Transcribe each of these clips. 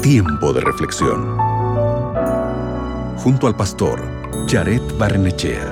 Tiempo de reflexión. Junto al pastor Jared Barrenechea.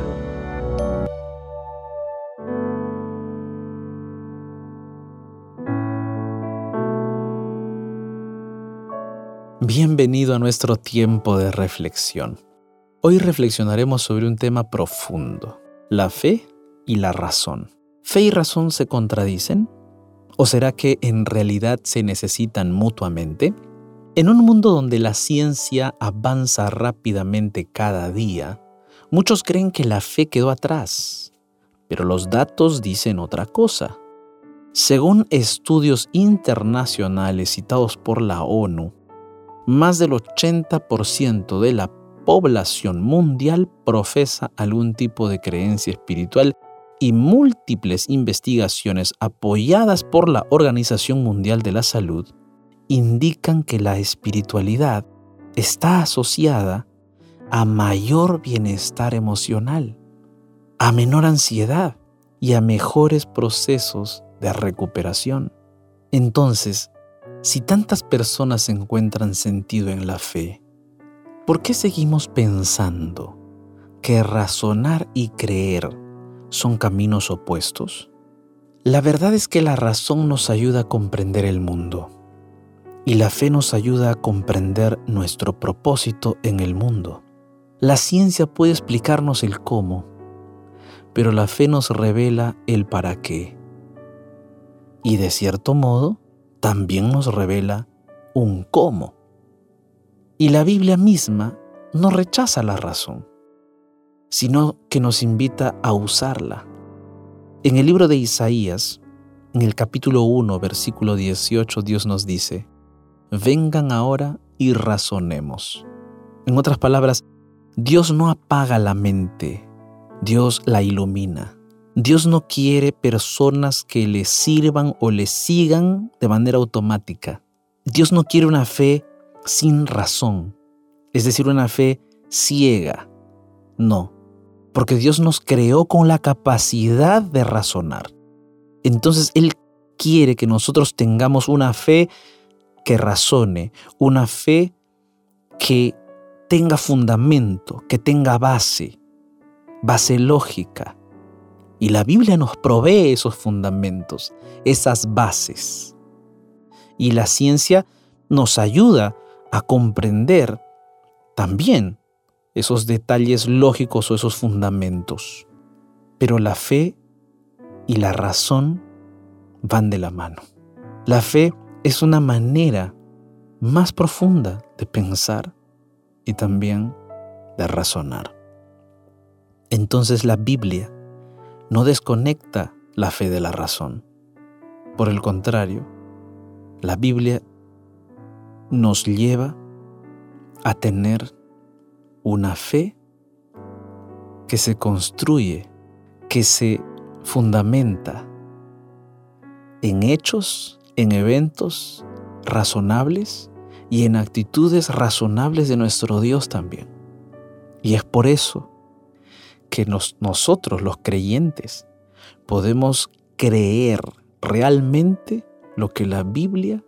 Bienvenido a nuestro tiempo de reflexión. Hoy reflexionaremos sobre un tema profundo: la fe y la razón. ¿Fe y razón se contradicen? ¿O será que en realidad se necesitan mutuamente? En un mundo donde la ciencia avanza rápidamente cada día, muchos creen que la fe quedó atrás, pero los datos dicen otra cosa. Según estudios internacionales citados por la ONU, más del 80% de la población mundial profesa algún tipo de creencia espiritual y múltiples investigaciones apoyadas por la Organización Mundial de la Salud indican que la espiritualidad está asociada a mayor bienestar emocional, a menor ansiedad y a mejores procesos de recuperación. Entonces, si tantas personas encuentran sentido en la fe, ¿por qué seguimos pensando que razonar y creer son caminos opuestos? La verdad es que la razón nos ayuda a comprender el mundo y la fe nos ayuda a comprender nuestro propósito en el mundo. La ciencia puede explicarnos el cómo, pero la fe nos revela el para qué. Y de cierto modo, también nos revela un cómo. Y la Biblia misma no rechaza la razón, sino que nos invita a usarla. En el libro de Isaías, en el capítulo 1, versículo 18, Dios nos dice: vengan ahora y razonemos. En otras palabras, Dios no apaga la mente, Dios la ilumina. Dios no quiere personas que le sirvan o le sigan de manera automática. Dios no quiere una fe sin razón, es decir, una fe ciega. No, porque Dios nos creó con la capacidad de razonar. Entonces Él quiere que nosotros tengamos una fe que razone, una fe que tenga fundamento, que tenga base lógica. Y la Biblia nos provee esos fundamentos, esas bases. Y la ciencia nos ayuda a comprender también esos detalles lógicos o esos fundamentos. Pero la fe y la razón van de la mano. La fe es una manera más profunda de pensar y también de razonar. Entonces la Biblia no desconecta la fe de la razón. Por el contrario, la Biblia nos lleva a tener una fe que se construye, que se fundamenta en hechos, en eventos razonables y en actitudes razonables de nuestro Dios también. Y es por eso que nosotros, los creyentes, podemos creer realmente lo que la Biblia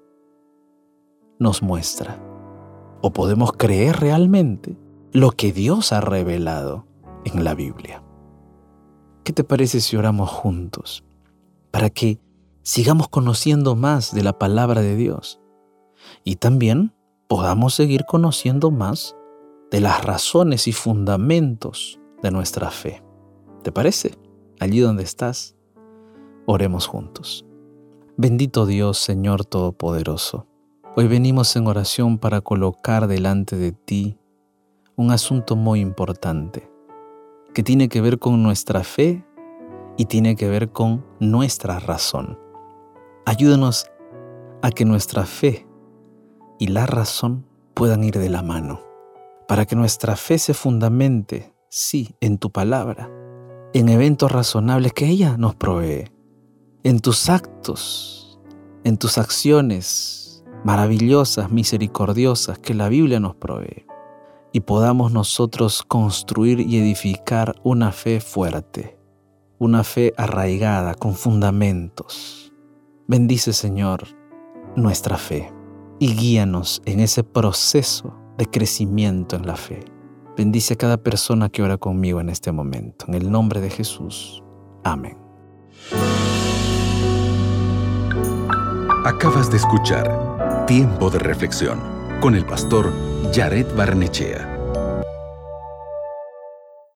nos muestra. O podemos creer realmente lo que Dios ha revelado en la Biblia. ¿Qué te parece si oramos juntos para que sigamos conociendo más de la palabra de Dios y también podamos seguir conociendo más de las razones y fundamentos de nuestra fe? ¿Te parece? Allí donde estás, oremos juntos. Bendito Dios, Señor Todopoderoso, hoy venimos en oración para colocar delante de ti un asunto muy importante que tiene que ver con nuestra fe y tiene que ver con nuestra razón. Ayúdanos a que nuestra fe y la razón puedan ir de la mano, para que nuestra fe se fundamente, sí, en tu palabra, en eventos razonables que ella nos provee, en tus actos, en tus acciones maravillosas, misericordiosas que la Biblia nos provee, y podamos nosotros construir y edificar una fe fuerte, una fe arraigada con fundamentos. Bendice, Señor, nuestra fe. y guíanos en ese proceso de crecimiento en la fe. Bendice a cada persona que ora conmigo en este momento. En el nombre de Jesús. Amén. Acabas de escuchar Tiempo de Reflexión con el pastor Jared Barnechea.